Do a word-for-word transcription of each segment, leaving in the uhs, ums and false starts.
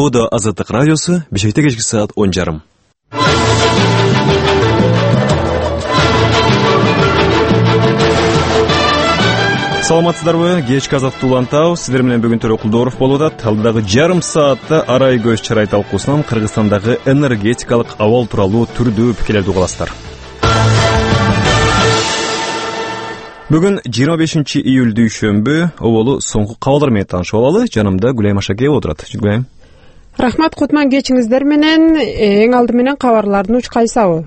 Буда Азаттык радиосу, Бишкекте кечки саат он жарым. Саламатсыздарбы? Кечки Азаттык улантабыз. Сиздер менен бүгүн Төлө Кулдоров болуп атат. Алдыдагы жарым саатта арай көз чарай талкуусунан Кыргызстандагы энергетикалык абал тууралуу түрдүү пикирлерди угаласыздар. Бүгүн жыйырма бешинчи июль дүйшөмбү, оболу соңку кабалдар менен таанышып алалы. Жанымда Гүлайым Ашакеева отурат. Гүлайым. Рахмат, Кутман, кечиңиздер менен. Эң алды менен кабарлардын уч кайсабы.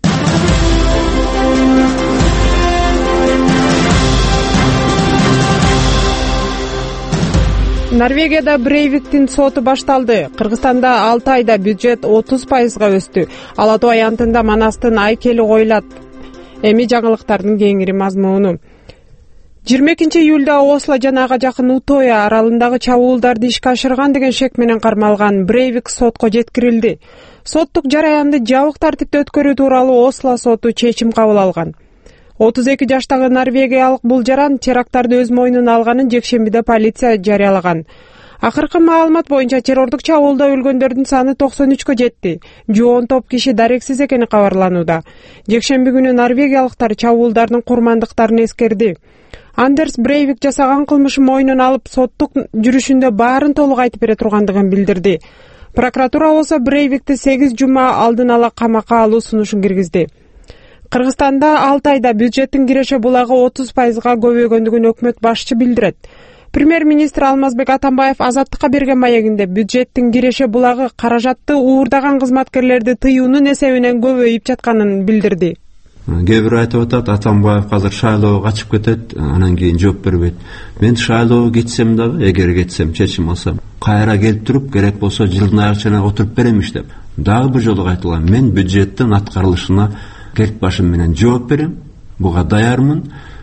Норвегияда Брейвиктин соту башталды. Кыргызстанда алты айда бюджет отуз пайызга өстү. Ала Тоо аянтында Манастын айкели коюлат. Эми жаңылыктардын кеңири мазмуну. жыйырма экинчи июлда Осло жана ага жакын Утоя аралындагы чабуулдарды ишке ашырган деген шек менен кармалган Брейвик сотко жеткирилди. Соттук жараянды жабык тартипте өткөрүү тууралуу Осло соту чечим кабыл алган. отуз эки жаштагы норвегиялык бул жаран теракттарды өз мойнуна алганын жекшембиде полиция жарыялаган. Акыркы маалымат боюнча террордук чабуулда өлгөндөрдүн саны токсон үчкө жетти. Жоон топ киши дарексиз экени кабарланууда. Жекшемби күнү норвегиялыктар чабуулдардын курмандыктарын эскерди. Андерс Брейвик жасаган кылмышын мойнуна алып, соттук жүрүшүндө баарын толук айтып бере тургандыгын билдирди. Прокуратура болсо Брейвикти сегиз жума алдын ала камакка алуу сунушун киргизди. Кыргызстанда алты айда бюджеттин киреше булагы отуз пайызга көбөйгөндүгүн өкмөт башчы билдирет. Премьер-министр Алмазбек Атамбаев Азаттыкка берген маегинде бюджеттин киреше булагы каражатты уурдаган кызматкерлерди тыюунун эсебинен көбөйүп жатканын билдирди. Кээ бир айтып атат, Атамбаев азыр шайлоого качып кетет, анан кийин жооп бербейт. Мен шайлоого кетсем дагы, эгер кетсем, чечим алсам, кайра келип туруп, керек болсо жылдын айрычына отуруп беремиш деп. Дагы бир жолу айтылган, мен бюджеттин аткарылышына келип башым менен жооп берем, буга даярмын.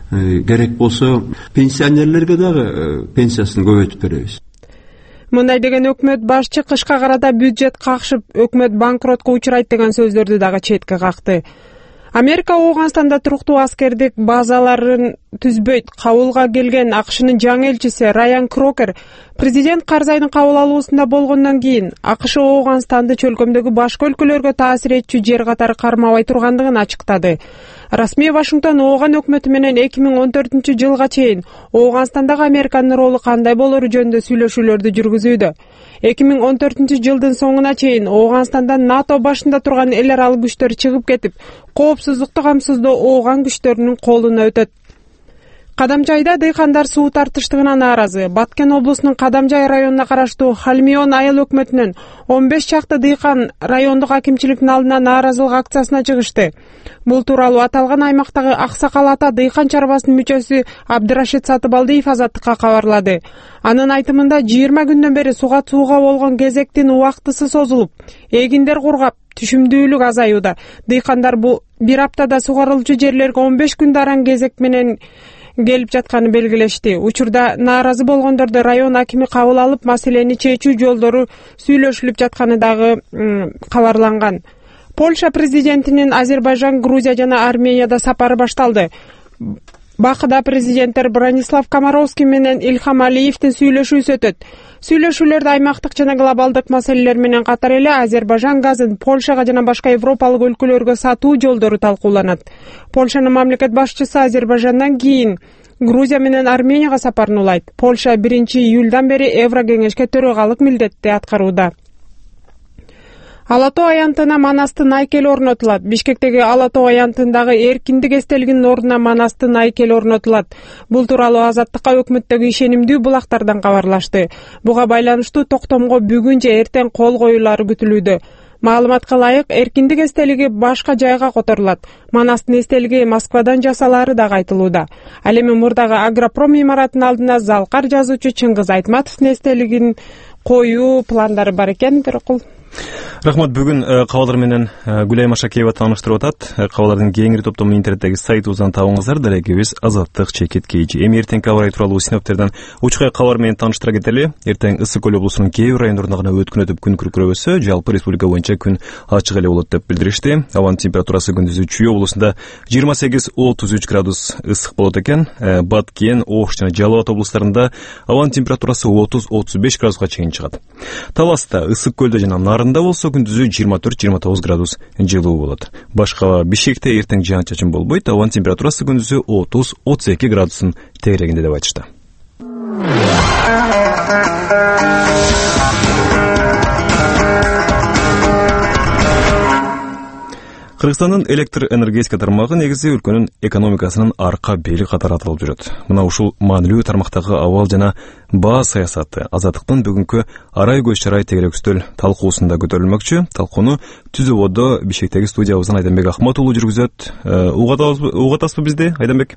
Керек болсо пенсионерлерге дагы пенсиясын көбөйтүп беребиз. Мындай деген өкмөт башчы кышка карата бюджет какшып, өкмөт банкротко учурайт деген сөздөрдү дагы четке какты. Америка Ооганстанда туруктуу аскердик базаларын түзбөйт. Кабылга келген АКШнын жаңы элчиси Райан Крокер президент Карзайдын кабыл алуусунда болгондон кийин АКШ Ооганстанды чөлкөмдөгү башка өлкөлөргө таасир этчү жер катары кармабай тургандыгын ачыктады. Расмий Вашингтон Ооган өкмөтү менен эки миң он төртүнчү жылга чейин Ооганстандагы Американын ролу кандай болору жөнүндө сүйлөшүүлөрдү жүргүзүүдө. эки миң он төртүнчү жылдын соңуна чейин Ооганстандан НАТО башында турган эл аралык күчтөр чыгып кетип, коопсуздукту камсыздоо Ооган күчтөрүнүн колуна өтөт. Кадамжайда дыйкандар суу тартыштыгына нааразы. Баткен облусунун Кадамжай районуна караштуу Халмион айыл өкмөтүнөн он беш чакты дыйкан райондук акимчиликтин алдына нааразылык акциясына чыгышты. Бул тууралуу аталган аймактагы Аксакал ата дыйкан чарбасынын мүчөсү Абдырашид Сатыбалдиев Азаттыкка кабарлады. Анын айтымында жыйырма күндөн бери суга сууга болгон кезектин убактысы созулуп, эгиндер кургап, түшүмдүүлүк азаюуда. Дыйкандар бул бир аптада сугарылчу жерлерге он беш күн даран кезек менен келип жатканы белгилешти. Учурда нааразы болгондорду район акими кабыл алып, маселени чечүү жолдору сүйлөшүлүп жатканы дагы кабарланган. Польша президентинин Азербайжан, Грузия жана Арменияда сапары башталды. Бакыда президенттер Бранислав Комаровский менен Ильхам Алиевдин сүйлөшүүсү өтөт. Сүйлөшүүлөрдө аймактык жана глобалдык маселелер менен катар эле Азербайжан газын Польшага жана башка европалык өлкөлөргө сатуу жолдору талкууланат. Польшанын мамлекет башчысы Азербайжандан кийин Грузия менен Арменияга сапарын улайт. Польша биринчи июлдан бери Евро кеңешке төрөгалык милдетти аткарууда. Ала Тоо аянтына Манастын айкели орнотулат. Бишкектеги Ала Тоо аянтындагы эркиндик эстелигинин ордуна Манастын айкели орнотулат. Бул тууралуу Азаттыкка өкмөттөгү ишенимдүү булактардан кабарлашты. Буга байланыштуу токтомго бүгүн же эртең кол коюлары күтүлүүдө. Маалыматка ылайык, эркиндик эстелиги башка жайга которулат. Манастын эстелиги Москвадан жасалары дагы айтылууда. Ал эми мурдагы Агропром имаратынын алдына залкар жазуучу Чыңгыз Айтматовдун эстелигин коюу пландары бар экен. Бирокул Рахмат. Бүгүн кабалдар менен Гүлайым Ашакеева тааныштырып атат. Кабалдардын кеңири топтомун интернеттеги сайтыбыздан табыңыздар. Дарегибиз Азаттык Чекит Кейжи. Эми эртеңки аба ырайы тууралуу синоптиктерден учкай кабар менен тааныштыра кетели. Эртең Ысык көл облусунун кээ бир райондорунда гана өткүн өтүп күн күркүрөбөсө, жалпы республика боюнча күн ачык эле болот деп билдиришти. Абанын температурасы күндүзү Чүй облусунда жыйырма сегиз отуз үч градус ысык болот экен. Баткен, Ош жана Жалал Абад облустарында абанын температурасы отуз отуз беш градуска чейин чыгат. Таласта, Ысык көлдө жана Нарында болсо күндүзү жыйырма төрт жыйырма тогуз градус жылуу болот. Башка Бишкекте эртең жаан-чачын болбойт. Абанын температурасы күндүзү отуз отуз эки градустун тегерегинде деп айтышты. Кыргызстандын электр энергетика тармагы негизи өлкөнүн экономикасынын арка бели катары аталып жүрөт. Мына ушул маанилүү тармактагы абал жана баа саясаты Азаттыктын бүгүнкү арай көз чарай тегерек үстөл талкуусунда көтөрүлмөкчү. Талкууну Түз Ободо Бишкектеги студиябыздан Айданбек Ахмат уулу жүргүзөт. Угатасызбы бизди, Айданбек?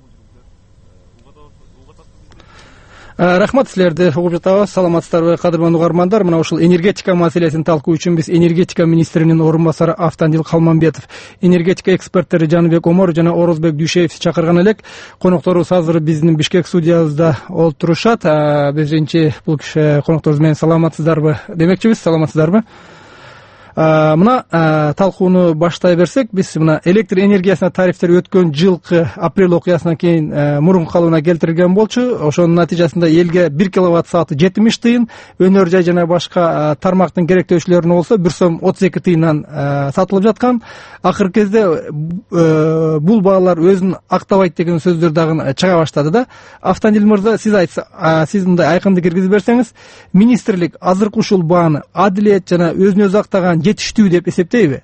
Рахмат силерди угуп жатабыз. Саламатсыздарбы, кадырлуу угармандар? Мына ушул энергетика маселесин талкуу үчүн биз энергетика министринин орун басары Автандил Калманбетов, энергетика эксперттери Жаныбек Омор жана Орозбек Дүйшеев чакырган элек. Конокторубуз азыр биздин Бишкек студиябызда отурушат. Биринчи бул киши конокторубуз менен саламатсыздарбы демекчибиз. Саламатсыздарбы? Мына талкууну баштай берсек, биз мына электр энергиясына тарифтер өткөн жылкы апрель окуясынан кийин мурунку калыбына келтирилген болчу. Ошонун натыйжасында элге бир киловатт сааты жетимиш тыйын, өнөр жай жана башка тармактын керектөөчүлөрүнө болсо бир сом отуз эки тыйындан сатылып жаткан. Акыркы кезде бул баалар өзүн актабайт деген сөздөр дагы чыга баштады да. Автандил мырза, сиз айтса, сиз мындай айкындык киргизип берсеңиз, министрлик азыркы ушул бааны адилет жана өзүн өзү актаган жетиштүү деп эсептейби?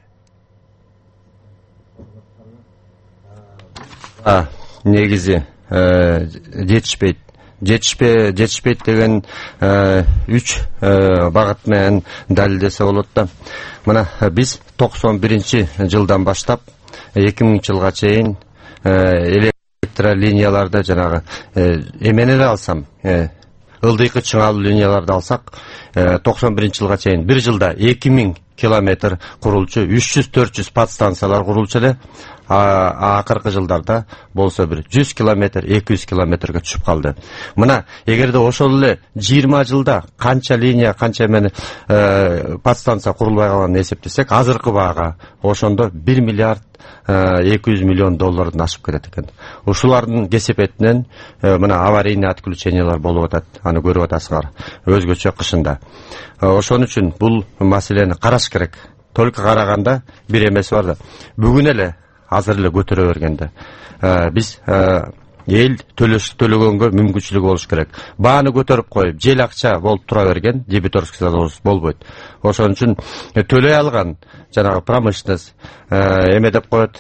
Негизи жетишпейт. Жетишпей, жетишпейт деген үч багыт менен далилдесе болот да. Мына биз токсон биринчи жылдан баштап эки миңинчи жылга чейин электролинияларды жанагы эмени эле алсам, ылдыйкы чыңалуу линияларды алсак, токсон биринчи жылга чейин бир жылда эки миң километр курулчу, үч жүз төрт жүз подстанциялар курулчу эле. Акыркы жылдарда болсо бир жүз километр, эки жүз километрге түшүп калды. Мына эгерде ошол эле жыйырма жылда канча линия, канча эмени подстанция курулбай калганын эсептесек, азыркы баага ошондо бир миллиард эки жүз миллион доллардан ашып кетет экен. Ушулардын кесепетинен мына аварийный отключениялар болуп атат. Аны көрүп атасыңар өзгөчө кышында. Ошон үчүн бул маселени караш керек. Только караганда бир эмеси бар да. Бүгүн эле азыр эле көтөрө бергенде биз эл төлөгөнгө мүмкүнчүлүгү болуш керек. Бааны көтөрүп коюп, жел акча болуп тура берген дебиторский задолженность болбойт. Ошон үчүн төлөй алган жанагы промышленность эме деп коет,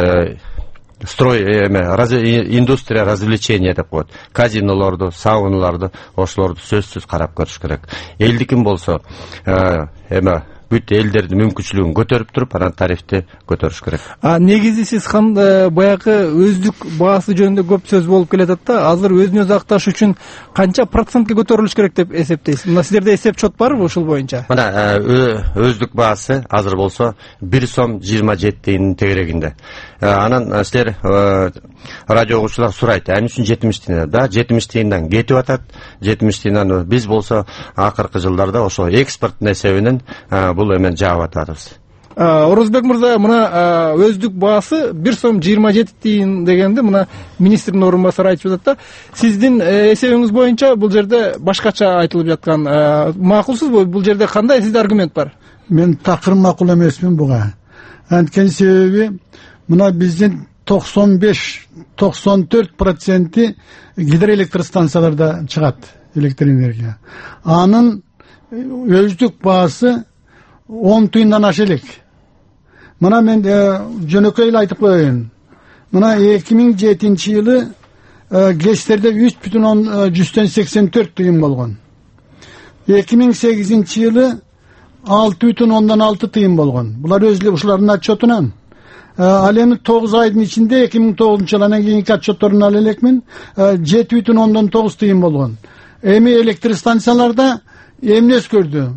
строй эме индустрия развлечения деп коет. Казинолорду, саунalарды, ошолорду сөзсүз карап көрүш керек. Элдикин болсо эме бүт элдердин мүмкүнчүлүгүн көтөрүп туруп, анан тарифти көтөрүш керек. А негизи сиз баягы өздүк баасы жөнүндө көп сөз болуп келатат да, азыр өзүн өзү акташ үчүн канча процентке көтөрүлүш керек деп эсептейсиз? Мына сиздерде эсеп чот барбы ушул боюнча? Мына өздүк баасы азыр болсо бир сом жыйырма жети тыйындын тегерегинде. Анан силер радио угуучулар сурайт, эмне үчүн жетимиш тыйын? Да, жетимиш тыйындан кетип атат. жетимиш тыйындан биз болсо акыркы жылдарда ошо экспорттун эсебинен бул эмен жаап атабыз. Орозбек мырза, мына өздүк баасы бир сом жыйырма жети тыйын дегенде мына министрдин орун басары айтып жатат да. Сиздин эсебиңиз боюнча бул жерде башкача айтылып жаткан. Макулсузбу? Бул жерде кандай сизде аргумент бар? Мен такыр макул эмесмин буга. Анткени себеби мына биздин токсон беш токсон төрт проценти гидроэлектростанцияларда чыгат электр энергия. Анын өздүк баасы он тыйындан аша элек. Мына мен жөнөкөй эле айтып коеюн. Мына эки миң жетинчи жылы гэстерде үч бүтүн жүздөн сексен төрт тыйын болгон. эки миң сегизинчи жылы алты бүтүн ондон алты тыйын болгон. Булар өз эле ушулардын отчетунан. Ал эми тогуз айдын ичинде эки миң тогузунчу жылдан кийинки отчетторун ала элекмин, жети бүтүн ондон тогуз тыйын болгон. Эми электр станцияларда эмне өзгөрдү?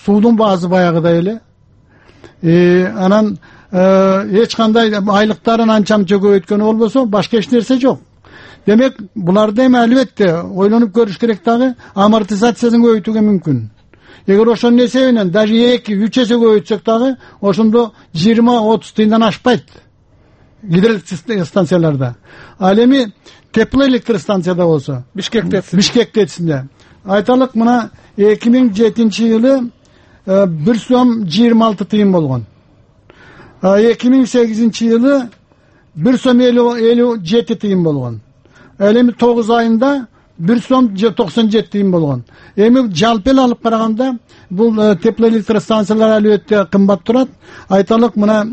суудун баасы баягыдай эле. Анан эч кандай айлыктарын анча мынча көбөйткөнү болбосо башка эч нерсе жок. Демек буларды эми албетте ойлонуп көрүш керек дагы, амортизациясын көбөйтүүгө мүмкүн. Эгер ошонун эсебинен даже эки үч эсе көбөйтсөк дагы ошондо жыйырма отуз тыйындан ашпайт гидроэлектростанцияларда. Ал эми теплоэлектростанцияда болсо Бишкекте Бишкектесинде айталык мына эки миң жетинчи жылы бир сом жыйырма алты тыйын болгон. эки миң сегизинчи жылы бир сом элүү жети тыйын болгон. Ал эми тогуз айында бир сом токсон жети тыйын болгон. Эми жалпы эле алып караганда бул теплоэлектростанциялар албетте кымбат турат. Айталык мына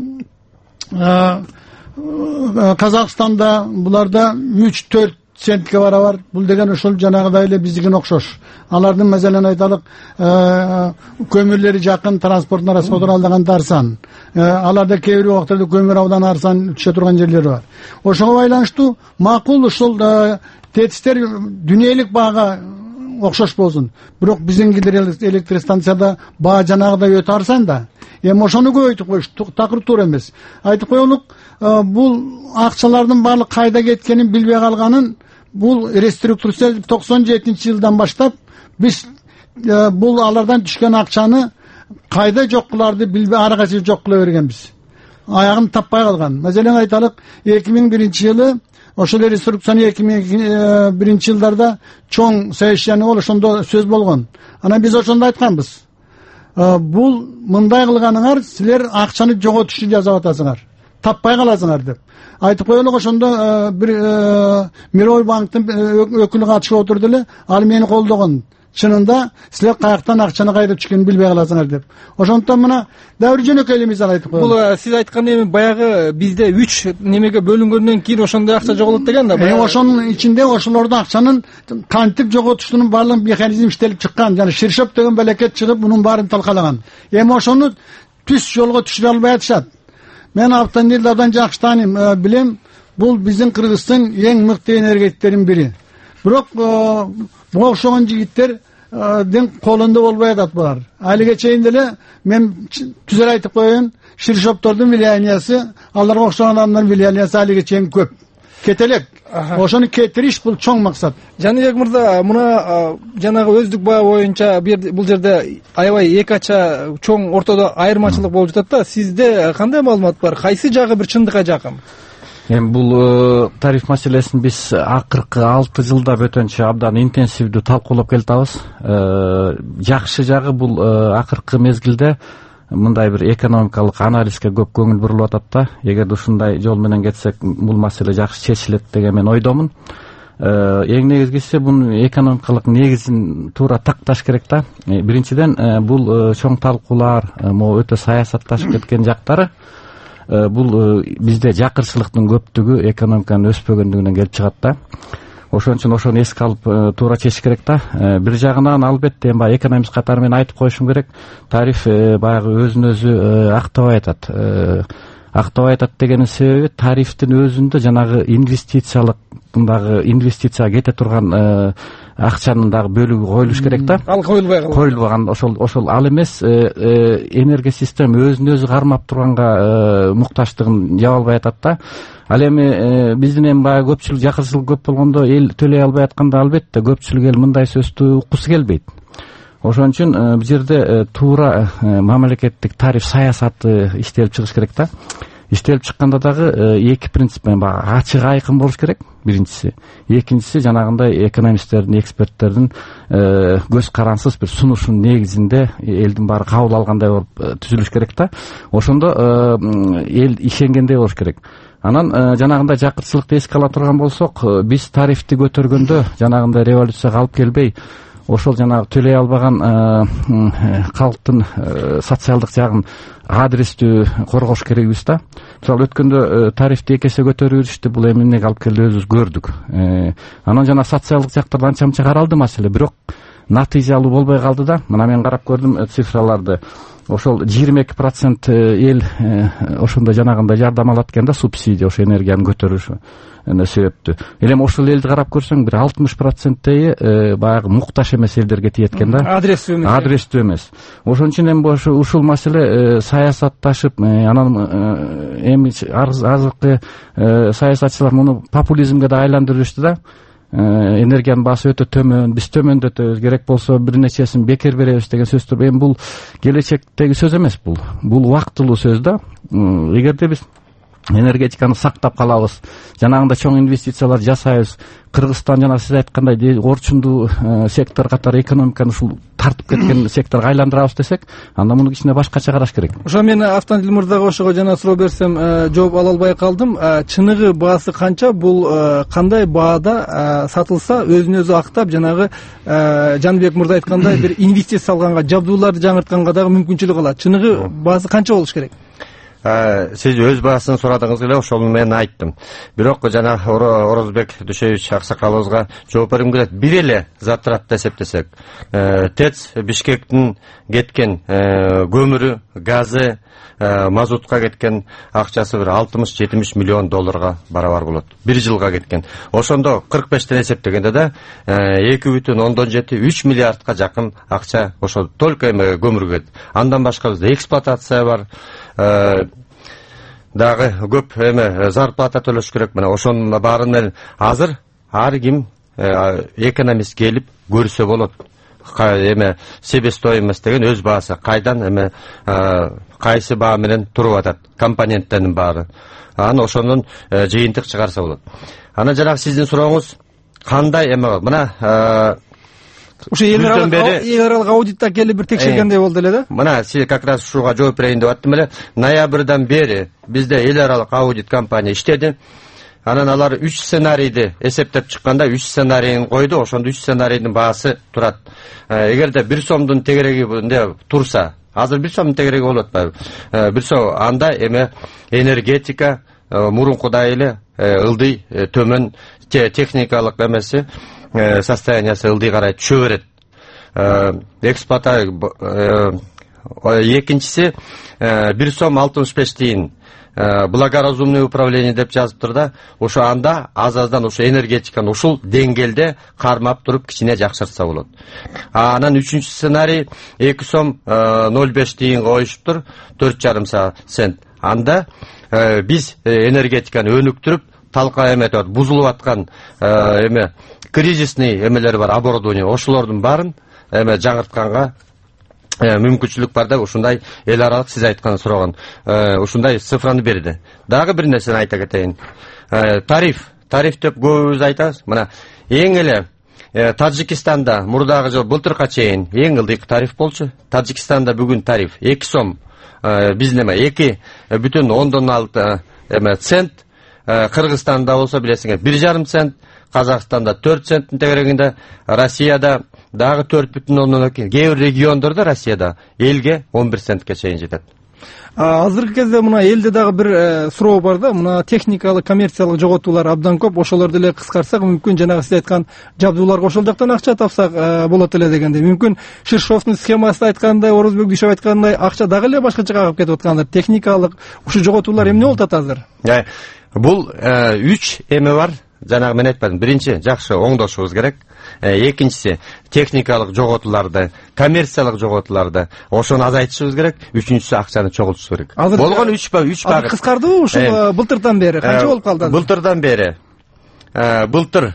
Казакстанда буларда үч төрт центке барабар. Бул деген ошол жанагыдай эле биздикине окшош. Алардын мезелен айталык көмүрлери жакын, транспорттун расходун алдаганда арзан. Аларда кээ бир убактарда көмүр абдан арзан түшө турган жерлери бар. Ошого байланыштуу макул ушул тетистер дүйнөлүк баага окшош болсун. Бирок биздин гидроэлектростанцияда баа жанагыдай өтө арзан да. Эми ошону көбөйтүп коюш такыр туура эмес. Айтып коелук, бул акчалардын баардык кайда кеткенин билбей калганын бул реструктурация токсон жетинчи жылдан баштап биз бул алардан түшкөн акчаны кайда жок кыларды билбей ары кача жок кыла бергенбиз. Аягын таппай калган. Мезелен айталык эки миң биринчи жылы ошол реструкцияны эки миң биринчи жылдарда чоң совещание болуп ошондо сөз болгон. Анан биз ошондо айтканбыз. Бул мындай кылганыңар силер акчаны жоготушду жасап атасыңар. Таппай каласыңар деп. Айтып коелук, ошондо бир Мировой банктын өкүлү катышып отурду эле, ал мени колдогон. Чынында силер каяктан акчаны кайда түшкөнүн билбей каласыңар деп. Ошондон мына дагы бир жөнөкөй эле мисал айтып коелук. Бул сиз айткан эми баягы бизде үч немеге бөлүнгөндөн кийин ошондой акча жоголот деген да. Эми ошонун ичинде ошолордун акчанын кантип жоготушунун баардык механизм иштелип чыккан. Жана Ширшоп деген белекет чыгып мунун баарын талкалаган. Эми ошону түз жолго түшүрө албай атышат. Мен Автандил абдан жакшы тааныйм, билем, бул биздин Кыргыздын эң мыкты энергетиктердин бири. Бирок буга окшогон жигиттердин колунда болбой атат булар. Алиге чейин деле мен түзөр айтып коеюн, Ширшоптордун влияниясы, аларга окшогон адамдардын влияниясы алиге чейин көп. Кетелек. Ошону кетириш бул чоң максат. Жаныбек мырза, мына жанагы өздүк баа боюнча бул жерде аябай эки ача чоң ортодо айырмачылык болуп жатат да. Сизде кандай маалымат бар? Кайсы жагы бир чындыкка жакын? Эми бул тариф маселесин биз акыркы алты жылда бөтөнчө абдан интенсивдүү талкуулап келатабыз. Жакшы жагы бул акыркы мезгилде мындай бир экономикалык анализге көп көңүл бурулуп атат да. Эгерде ушундай жол менен кетсек, бул маселе жакшы чечилет деген мен ойдомун. Эң негизгиси бунун экономикалык негизин туура такташ керек да. Биринчиден бул чоң талкуулар, могу өтө саясатташып кеткен жактары бул бизде жакырчылыктын көптүгү экономиканын өспөгөндүгүнөн келип чыгат да. Ошон үчүн ошону эске алып туура чечиш керек да. Бир жагынан албетте баягы экономист катары мен айтып коюшум керек, тариф баягы өзүн өзү актабай атат. Актабай атат дегенин себеби тарифтин өзүндө жанагы инвестициялык мындагы инвестицияга кете турган акчанын дагы бөлүгү коюлуш керек да. Ал коюлбай калган. Коюлбаган ошол ошол ал эмес, энергия система өзүн өзү кармап турганга муктачтыгын жаба албай атат да. Ал эми биздин эми баягы көпчүлүк жакырчылык көп болгондо эл төлөй албай атканда албетте көпчүлүк эл мындай сөздү уккусу келбейт. Ошон үчүн бул жерде туура мамлекеттик тариф саясаты иштелип чыгыш керек да. Иштелип чыкканда дагы эки принцип менен баягы ачык айкын болуш керек, биринчиси. Экинчиси жанагындай экономисттердин, эксперттердин көз карансыз бир сунушунун негизинде элдин баары кабыл алгандай болуп түзүлүш керек да. Ошондо эл ишенгендей болуш керек. Анан жанагындай жакырчылыкты эске ала турган болсок, биз тарифти көтөргөндө жанагындай революцияга алып келбей, ошол жанагы төлөй албаган калктын социалдык жагын адрестүү коргош керекбиз да. Мисалы өткөндө тарифти эки эсе көтөрүп жүрүштү, бул эмнеге алып келди өзүбүз көрдүк. Анан жана социалдык жактарда анча мынча каралды маселе, бирок натыйжалуу болбой калды да. Мына мен карап көрдүм цифраларды. ошол жыйырма эки процент эл ошондой жанагындай жардам алат экен да, субсидия, ошо энергияны көтөрүш себептүү. Элем ошол элди карап көрсөң, бир алтымыш проценттеги баягы мукташ эмес элдерге тиет экен да. Адрестүү эмес. Адрестүү эмес. Ошон үчүн эми ушул маселе саясатташып, анан эми азыркы саясатчылар муну популизмге да айландырып жүрүштү да. Энергиянын баасы өтө төмөн, биз төмөндөтөбүз, керек болсо бир нечесин бекер беребиз деген сөздөр. Эми бул келечектеги сөз эмес, бул бул убактылуу сөз да. Эгерде биз энергетиканы сактап калабыз, жанагындай чоң инвестициялар жасайбыз, Кыргызстан жана сиз айткандай орчундуу сектор катары экономиканы ушул тартып кеткен секторго айландырабыз десек, анда муну кичине башкача караш керек. Ошо мен Автандил мырзага ошого жана суроо берсем, жооп ала албай калдым. Чыныгы баасы канча? Бул кандай баада сатылса өзүн өзү актап, жанагы Жанбек мырза айткандай бир инвестиция салганга, жабдууларды жаңыртканга дагы мүмкүнчүлүк алат. Чыныгы баасы канча болуш керек? Сиз өз баасын сурадыңыз эле, ошол мен айттым. Бирок жана Орозбек Дүйшеевич аксакалыбызга жооп бергим келет. Бир эле затратты эсептесек, ТЭЦ Бишкектин кеткен көмүрү, газы, мазутка кеткен акчасы бир алтымыш жетимиш миллион долларга барабар болот. Бир жылга кеткен. Ошондо кырк бештен эсептегенде да эки бүтүн ондон жети үч миллиардка жакын акча ошо только эме көмүргө кетти. Андан башка бизде эксплуатация бар. Дагы көп эме зарплата төлөш керек. Мына ошонун баарын менен азыр ар ким экономист келип көрсө болот. Эме себестоимость деген өз баасы кайдан эме кайсы баа менен туруп атат, компоненттердин баары. Аны ошонун жыйынтык чыгарса болот. Анан жанагы сиздин сурооңуз кандай эме? Мына Ушу эл аралык аудитта келип бир текшергендей болду эле да. Мына сиз как раз ушуга жооп берейин деп аттым эле. Ноябрдан бери бизде эл аралык аудит компания иштеди. Анан алар үч сценарийди эсептеп чыкканда үч сценарийин койду. Ошондо үч сценарийдин баасы турат. Эгерде бир сомдун тегерегинде турса, азыр бир сомдун тегереги болуп атпайбы? Бир сом анда эме энергетика мурункудай эле ылдый төмөн техникалык эмеси состояниясы ылдый карай түшө берет. Эксплуата экинчиси бир сом алтымыш беш тиын благоразумное управление деп жазыптыр да. Ошо анда аз-аздан ошо энергетиканы ушул деңгээлде кармап туруп кичине жакшыртса болот. Анан үчүнчү сценарий эки сом ноль беш тиын коюшуптур, төрт жарым цент. Анда биз энергетиканы өнүктүрүп талка эметип, бузулуп аткан эме кризисный эмелер бар, оборудование, ошолордун баарын эме жаңыртканга мүмкүнчүлүк бар да. Ушундай эл аралык сиз айткан сураган ушундай цифраны берди. Дагы бир нерсени айта кетейин. Тариф, тариф деп көбүбүз айтабыз. Мына эң эле Таджикистанда мурдагы жыл былтырка чейин эң ылдыйкы тариф болчу. Таджикистанда бүгүн тариф эки сом, биздин эме эки бүтүн ондон алты эме цент. Кыргызстанда болсо билесиңер бир жарым цент, Казакстанда төрт центтин тегерегинде, Россияда дагы төрт бүтүн ондон эки, кээ бир региондордо Россияда элге он бир центке чейин жетет. Азыркы кезде мына элде дагы бир суроо бар да, мына техникалык, коммерциялык жоготуулар абдан көп. Ошолорду эле кыскартсак, мүмкүн жанагы сиз айткан жабдууларга ошол жактан акча тапсак болот эле дегендей. Мүмкүн Ширшовдун схемасы айткандай, Орозбек Дүйшев айткандай акча дагы эле башкача кагып кетип аткандыр. Техникалык ушу жоготуулар эмне болуп атат азыр? Бул үч эме бар. Жанагы мен айтпадым. Биринчи, жакшы оңдошубуз керек. Экинчиси, техникалык жоготууларды, коммерциялык жоготууларды ошону азайтышыбыз керек. Үчүнчүсү, акчаны чогултушубуз керек. Болгон үч ба үч багыт. Кыскардыбы ушул былтырдан бери? Канча болуп калды? Былтырдан бери. Былтыр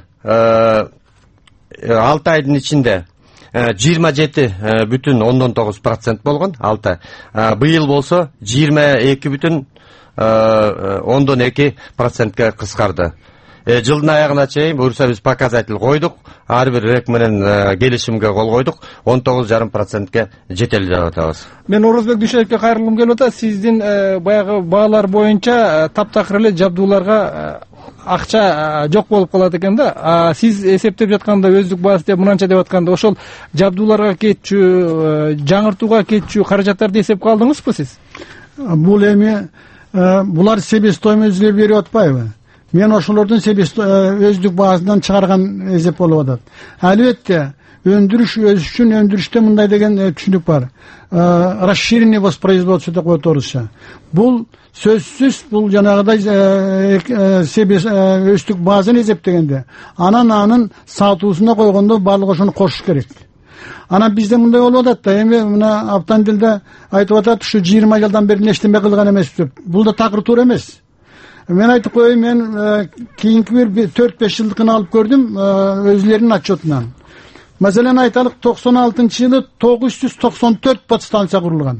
алты айдын ичинде жыйырма жети бүтүн ондон тогуз процент болгон. алты. Быйыл болсо жыйырма эки бүтүн ондон эки процентке кыскарды. Жылдын аягына чейин буюрса биз показатель койдук. Ар бир рек менен келишимге кол койдук. он тогуз жарым процентке жетели деп атабыз. Мен Орозбек Дүйшеевке кайрылгым келип атат. Сиздин баягы баалар боюнча таптакыр эле жабдууларга акча жок болуп калат экен да. Сиз эсептеп жатканда өздүк баасы деп мынанча деп атканда ошол жабдууларга кетчү, жаңыртууга кетчү каражаттарды эсепке алдыңызбы сиз? Бул эми булар себестоимостьке берип атпайбы? Мен ошолордун себест өздүк баасынан чыгарган эсеп болуп атат. Албетте, өндүрүш өз үчүн өндүрүштө мындай деген түшүнүк бар. Расширенный воспроизводство деп коет орусча. Бул сөзсүз бул жанагыдай себес өстүк базаны эсептегенде анан анын сатуусуна койгондо баардык ошону кошуш керек. Анан бизде мындай болуп атат да, эми мына Автандилде айтып атат, ушу жыйырма жылдан бери нештеме кылган эмес деп. Бул да такыр туура эмес. Мен айтып коеюн, мен кийинки бир төрт беш жылдыкын алып көрдүм өзлөрүнүн отчетунан. Маселен айталык, токсон алтынчы жылы тогуз жүз токсон төрт подстанция курулган.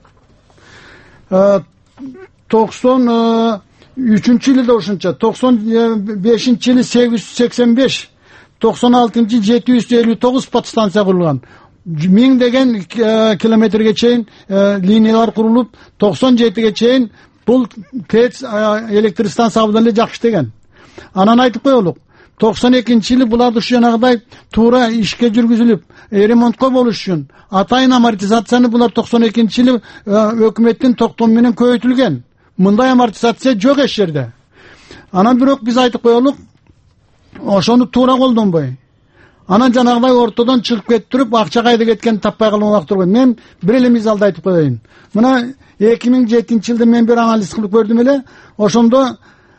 токсон үчүнчү жылда ошончо, токсон бешинчи жылы сегиз жүз сексен беш, токсон алтынчы жылы жети жүз элүү тогуз подстанция курулган. Миң деген километрге чейин линиялар курулуп, токсон жетиге чейин бул ТЭЦ электр станция абдан эле жакшы деген. Анан айтып коелук, токсон экинчи жылы буларды ушу жанагыдай туура ишке жүргүзүлүп, ремонтко болуш үчүн атайын амортизацияны булар токсон экинчи жылы өкмөттүн токтому менен көбөйтүлгөн. Мындай амортизация жок эч жерде. Анан бирок биз айтып коелук, ошону туура колдонбой. Анан жанагыдай ортодон чыгып кетип туруп, акча кайда кеткенин таппай калып турган. Мен бир эле мисалды айтып коеюн. Мына эки миң жетинчи жылда мен бир анализ кылып көрдүм эле. Ошондо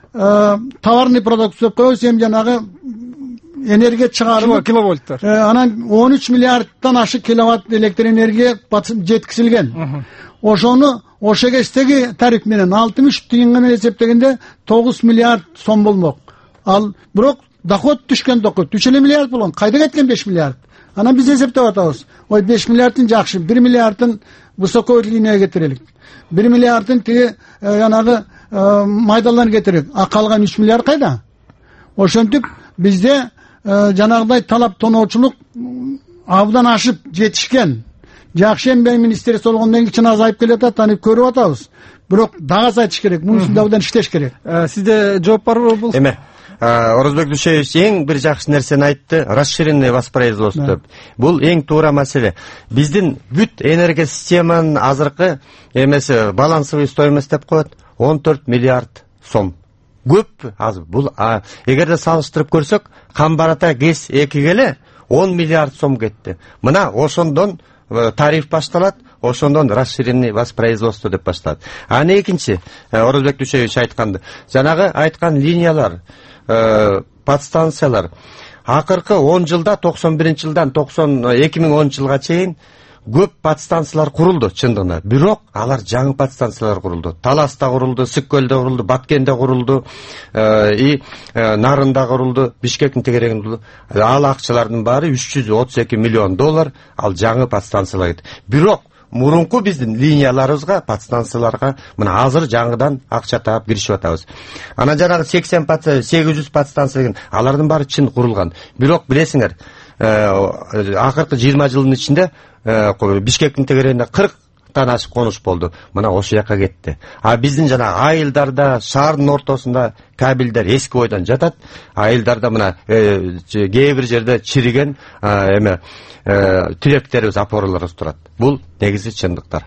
товарный продукция деп коебуз, эми жанагы энергия чыгарылып киловольттар. Анан он үч миллиардтан ашык киловатт электр энергия жеткизилген. Ошону ошо кездеги тариф менен алтымыш тыйын менен эсептегенде тогуз миллиард сом болмок. Ал бирок доход түшкөн доход үч миллиард болгон. Кайда кеткен беш миллиард? Анан биз эсептеп атабыз. Ой, беш миллиардын жакшы, бир миллиардын высокой линияга кетирелик. бир миллиардын тиги жанагы майдаларын кетирелик. А калган үч миллиард кайда? Ошентип бизде жанагыдай талап тоноочулук абдан ашып жетишкен. Жакшы эмгек министрлиги болгондон кийин азайып келатат, аны көрүп атабыз. Бирок дагы азайтыш керек, мунун үстүндө абдан иштеш керек. Сизде жооп барбы бул? Эме Орозбек Дүйшеевич эң бир жакшы нерсени айтты, расширенный воспроизводство деп. Бул эң туура маселе. Биздин бүт энергия системанын азыркы эмеси балансовый стоимость деп коет, он төрт миллиард сом. Көп азыр. Бул эгерде салыштырып көрсөк, Камбарата ГЭС экиге эле он миллиард сом кетти. Мына ошондон тариф башталат, ошондон расширенный воспроизводство деп башталат. Аны экинчи Орозбек Дүйшеевич айтканды, жанагы айткан линиялар, подстанциялар акыркы он жылда, токсон биринчи жылдан эки миң онунчу жылга чейин көп подстанциялар курулду чындыгында. Бирок алар жаңы подстанциялар курулду. Таласта курулду, Сыккөлдө курулду, Баткенде курулду, и Нарында курулду, Бишкектин тегерегинде курулду. Ал акчалардын баары үч жүз отуз эки миллион доллар ал жаңы подстанциялар. Бирок мурунку биздин линияларыбызга, подстанцияларга мына азыр жаңыдан акча таап киришип атабыз. Анан жанагы сексен сегиз жүз подстанция деген алардын баары чын курулган. Бирок билесиңер, акыркы жыйырма жылдын ичинде Бишкектин тегерегинде кырктан ашык конуш болду. Мына ошол жака кетти. А биздин жана айылдарда, шаардын ортосунда кабелдер эски бойдон жатат. Айылдарда мына кээ бир жерде чириген эме тиректерибиз, опораларыбыз турат. Бул негизи чындыктар.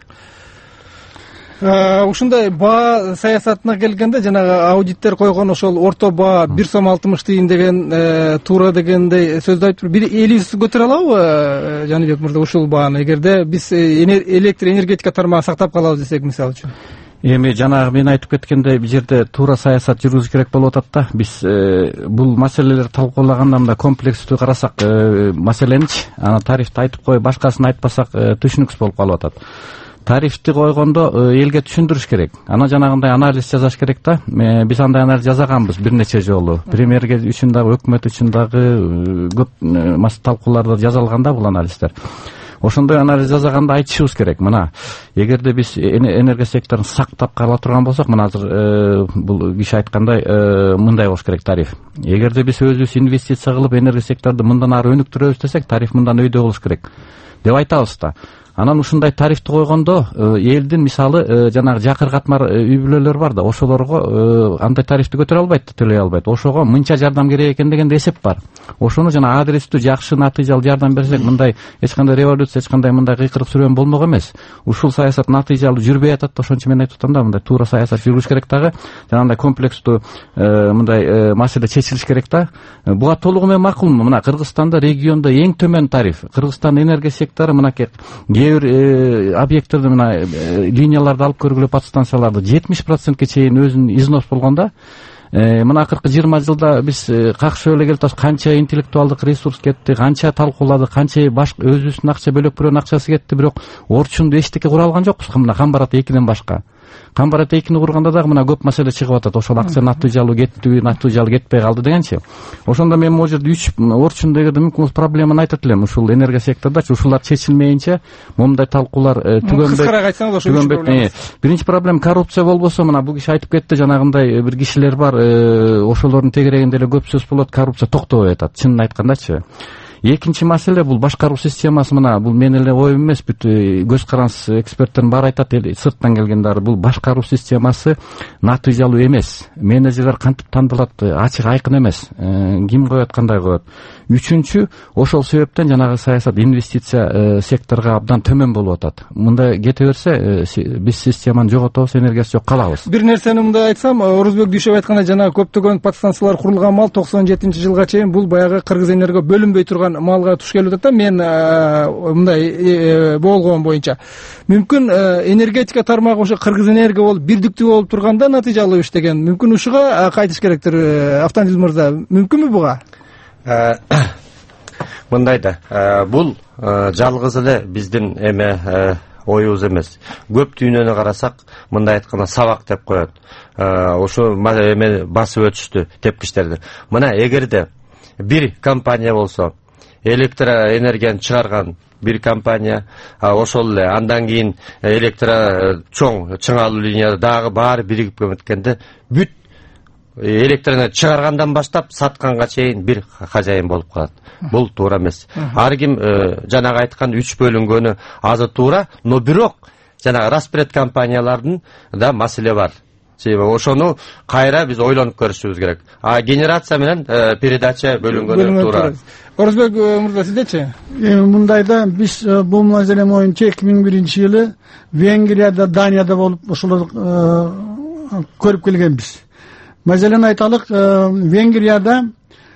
Ушундай баа саясатына келгенде жанагы аудиттер койгон ошол орто баа бир сом алтымыш тыйын деген туура дегендей сөздү айтып, бир элиңиз көтөрө алабы Жаныбек мырза ушул бааны, эгерде биз электр энергетика тармагын сактап калабыз десек, мисалы үчүн? Эми жанагы мен айтып кеткендей, бул жерде туура саясат жүргүзүш керек болуп атат да. Биз бул маселелерди талкуулаганда мындай комплекстүү карасак, маселеничи, ана тарифти айтып коюп, башкасын айтпасак түшүнүксүз болуп калып атат. Тарифти койгондо элге түшүндүрүш керек. Ана жанагындай анализ жасаш керек да. Биз андай анализ жасаганбыз бир нече жолу. Премьерге үчүн дагы, өкмөт үчүн дагы көп талкууларда жазылган да бул анализдер. Ошондой анализ жасаганда айтышыбыз керек. Мына, эгерде биз энергия секторун сактап кала турган болсок, мына азыр бул киши айткандай мындай болуш керек тариф. Эгерде биз өзүбүз инвестиция кылып энергия секторду мындан ары өнүктүрөбүз десек, тариф мындан өйдө болуш керек деп айтабыз да. Анан ушундай тарифти койгондо элдин мисалы жанагы жакыр катмар үй бүлөлөр бар да, ошолорго андай тарифти көтөрө албайт, төлөй албайт. Ошого мынча жардам керек экен деген эсеп бар. Ошону жана адрестүү жакшы натыйжалуу жардам берсек, мындай эч кандай революция, эч кандай мындай кыйкырык сүрөөн болмок эмес. Ушул саясат натыйжалуу жүрбөй атат. Ошончо мен айтып атам да, мындай туура саясат жүргүш керек дагы. Жанагындай комплекстүү мындай маселе чечилиш керек да. Буга толугу менен макулмун. Мына Кыргызстанда региондо эң төмөн тариф. Кыргызстан энергия сектору мынакей кээ бир объекттерди мына линияларды алып көргүлө, подстанцияларды жетимиш процентке чейин өзүнүн износ болгондо. Мына акыркы жыйырма жылда биз какшып эле келип атабыз. Канча интеллектуалдык ресурс кетти, канча талкууладык, канча башка өзүбүздүн акча, бөлөк бирөөнүн акчасы кетти, бирок орчунду эчтеке кура алган жокпуз. Мына Камбарат экиден башка. Камбарат экини курганда дагы мына көп маселе чыгып атат. Ошол акча натыйжалуу кетти, натыйжалуу кетпей калды дегенчи. Ошондо мен могу жерде үч орчун дегенде мүмкүн проблеманы айтат элем. Ушул энергия сектордачы ушулар чечилмейинче момундай талкуулар түгөнбөй. Кыскараак айтсаңыз ошо үч проблема. Биринчи проблема коррупция болбосо, мына бул киши айтып кетти, жанагындай бир кишилер бар, ошолордун тегерегинде эле көп сөз болот, коррупция токтобой атат, чынын айткандачы. Экинчи маселе бул башкаруу системасы. Мына бул менин эле оюм эмес, бүт көз каранс эксперттердин баары айтат, сырттан келгендер. Бул башкаруу системасы натыйжалуу эмес. Менеджерлер кантип тандалат, ачык айкын эмес. Ким коет, кандай коет. Үчүнчү, ошол себептен жанагы саясат инвестиция секторго абдан төмөн болуп атат. Мындай кете берсе, биз системаны жоготобуз, энергиясы жок калабыз. Бир нерсени мындай айтсам, Орозбек Дүйшөев айткандай, жанагы көптөгөн подстанциялар курулган мал токсон жетинчи жылга чейин бул баягы Кыргызэнерго бөлүнбөй турган малга туш келип атат да. Мен мындай болгон боюнча мүмкүн энергетика тармагы ошо Кыргызэнерго болуп бирдиктүү болуп турганда натыйжалуу иштеген. Мүмкүн ушуга кайтыш керектир. Автандил мырза, мүмкүнбү буга? Мындай да, бул жалгыз эле биздин эме оюбуз эмес. Көп дүйнөнү карасак, мындай айтканда сабак деп коет. Ошо эме басып өтүштү тепкичтерди. Мына эгерде бир компания болсо, электроэнергияны чыгарган бир компания, ошол эле андан кийин электро чоң чыңалуу линия дагы баары биригип кеткенде, бүт электроэнергия чыгаргандан баштап сатканга чейин бир хозяин болуп калат. Бул туура эмес. Ар ким жанагы айткан үч бөлүнгөнү азы туура, но бирок жанагы распред компаниялардын да маселе бар. Себеби ошону кайра биз ойлонуп көрүшүбүз керек. А генерация менен передача бөлүнгөнү туура. Орозбек мырза, сиздечи? Мындайда биз бул маселе боюнча эки миң биринчи жылы Венгрияда, Данияда болуп ошолор көрүп келгенбиз. Маселени айталык, Венгрияда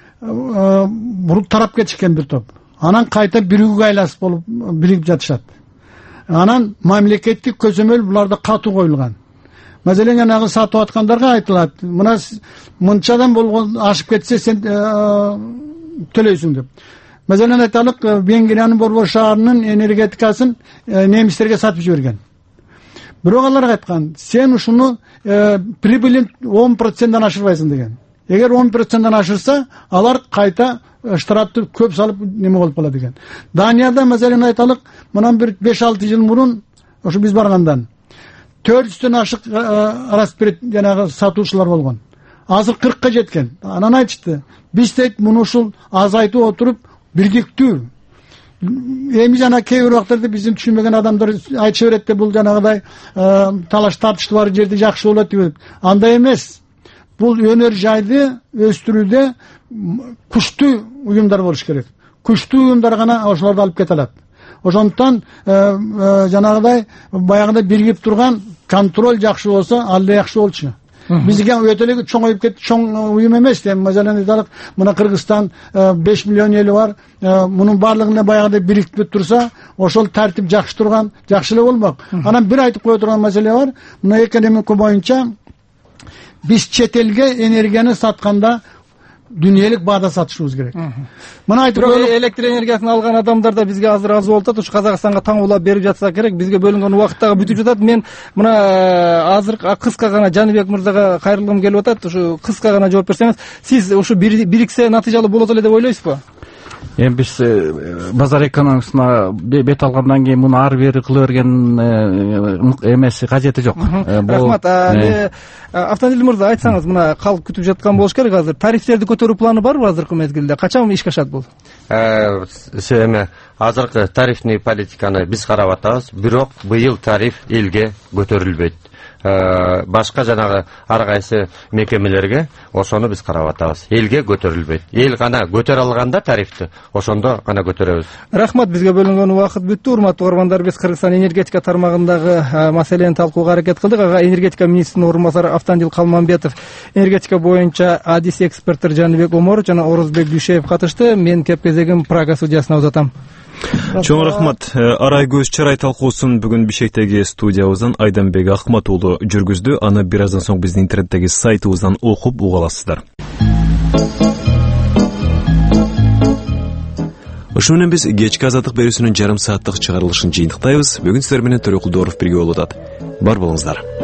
бул тарап кетишкен бир топ. Анан кайта биригүүгө айласып болуп биригип жатышат. Анан мамлекеттик көзөмөл буларда катуу коюлган. Маселен жанагы сатып аткандарга айтылат, мына мынчадан болгон ашып кетсе сен төлөйсүң деп. Маселен айталык, Венгриянын Борбор шаарынын энергетикасын немистерге сатып жиберген. Бирок алар айткан, сен ушуну прибылин он проценттен ашырбайсың деген. Эгер он проценттен ашырса, алар кайта штрафты көп салып неме болуп калат деген. Данияда маселен айталык, мындан бир беш алты жыл мурун ошо биз баргандан төрт жүздөн ашык распред жанагы сатуучулар болгон. Азыр кыркка жеткен. Анан айтышты, биз дейт муну ушул азайтып отуруп бирдиктүү. Эми жана кээ бир убактарда биздин түшүнбөгөн адамдар айтыша берет да, бул жанагыдай талаш тартыштуу бар жерде жакшы болот деп. Андай эмес. Бул өнөр жайды өстүрүүдө күчтүү уюмдар болуш керек. Күчтүү уюмдар гана ошолорду алып кете алат. Ошондуктан жанагыдай баягыда биригип турган контроль жакшы болсо, ал да жакшы болчу. Бизге өтө эле чоңоюп кетти, чоң уюм эмес. Маселен айталык, мына Кыргызстан беш миллион эли бар. Мунун баардыгына баягыда бирикип турса, ошол тартип жакшы турган, жакшы эле болмок. Анан бир айтып кое турган маселе бар. Мына экономика боюнча биз чет элге энергияны сатканда дүниелик баада сатышыбыз керек. Мына айтып коелук, электр энергиясын алган адамдар да бизге азыр аз болуп атат. Ушу Казакстанга таңуулап берип жатса керек. Бизге бөлүнгөн убакыт дагы бүтүп жатат. Мен мына азыр кыска гана Жаныбек мырзага кайрылгым келип атат. Ушу кыска гана жооп берсеңиз, сиз ушу бириксе натыйжалуу болот эле деп ойлойсузбу? эми биз базар экономикасына бет алгандан кийин муну ары бери кыла берген эмеси кажети жок. Рахмат. Автандил мырза, айтсаңыз, мына калк күтүп жаткан болуш керек азыр. Тарифтерди көтөрүү планы барбы азыркы мезгилде? Качан ишке ашат бул? Эме азыркы тарифный политиканы биз карап атабыз, бирок быйыл тариф элге көтөрүлбөйт. Башка жанагы ар кайсы мекемелерге ошону биз карап атабыз. Элге көтөрүлбөйт. Эл гана көтөрө алганда тарифти, ошондо гана көтөрөбүз. Рахмат, бизге бөлүнгөн убакыт бүттү. Урматтуу угармандар, биз Кыргызстан энергетика тармагындагы маселени талкууга аракет кылдык. Ага энергетика министринин орун басары Автандил Калманбетов, энергетика боюнча адис эксперттер Жаныбек Оморов жана Орозбек Дүйшеев катышты. Мен кеп кезегим Прага студиясына узатам. Чоң рахмат. Арай көз чарай талкуусун бүгүн Бишкектеги студиябыздан Айданбек Акмат уулу жүргүздү. Аны бир аздан соң биздин интернеттеги сайтыбыздан окуп уга аласыздар. Ошо менен биз кечки азаттык берүүсүнүн жарым сааттык чыгарылышын жыйынтыктайбыз. Бүгүн сиздер менен Төрөкул Дооров бирге болуп атат. Бар болуңуздар.